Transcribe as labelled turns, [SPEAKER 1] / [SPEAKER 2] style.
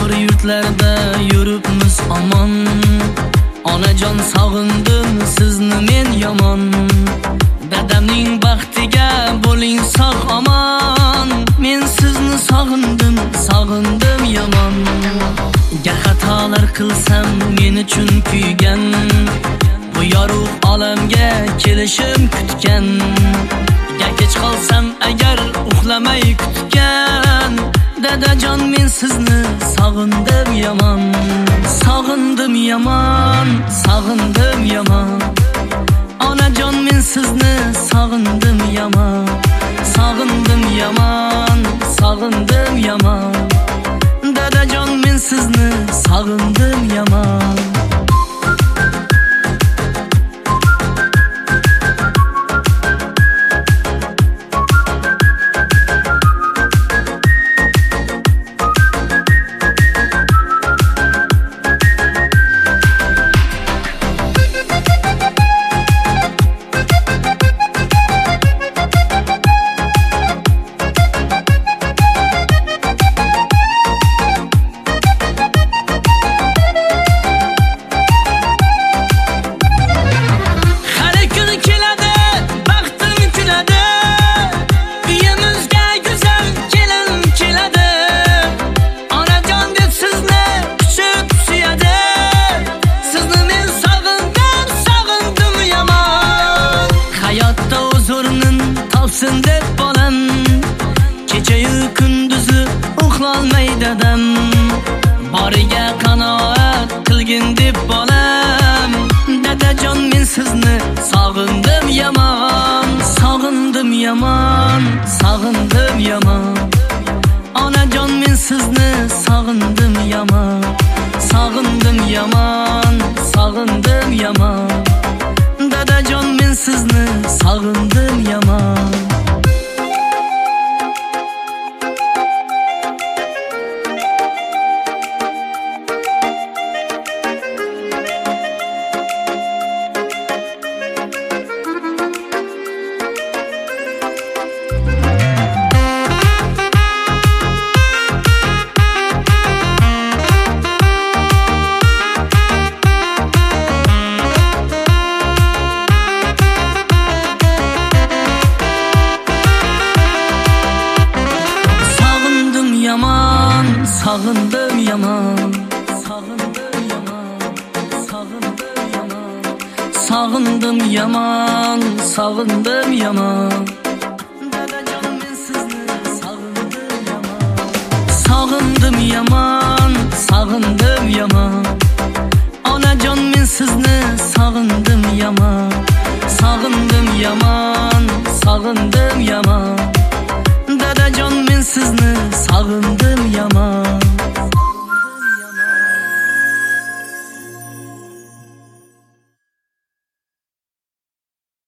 [SPEAKER 1] zo'r yurtlarda yuribmiz omon. Onajon sog'indim sizni men yomon. Dadamning baxtiga bo'ling sog' omon. Men sizni sog'indim yomon. Gar xatolar qilsam men uchun kuygan, bu yorug' olamga kelishim kutgan. Gar kech qolsam agar uxlamay kutgan, dadajon men sizni sog'indim yomon. Sog'indim yomon, sog'indim yomon. Onajon men sizni sog'indim yomon. Sog'indim yomon, sog'indim yomon. Dadajon men sizni sog'indim yomon. Deb bolam kechayu kunduzi uxlolmay dadam, boriga qanoat qilgin deb bolam. Dadajon men sizni sog'indim yomon. Sog'indim yomon, sog'indim yomon. Onajon men sizni sog'indim yomon. Sog'indim yomon, sog'indim yomon. Dadajon men sizni sog'indim yomon. Sog'indim yomon, sog'indim yomon, sog'indim yomon. Sog'indim yomon, sog'indim yomon. Dadajon men sizni sog'indim yomon. Sog'indim yomon, sog'indim yomon.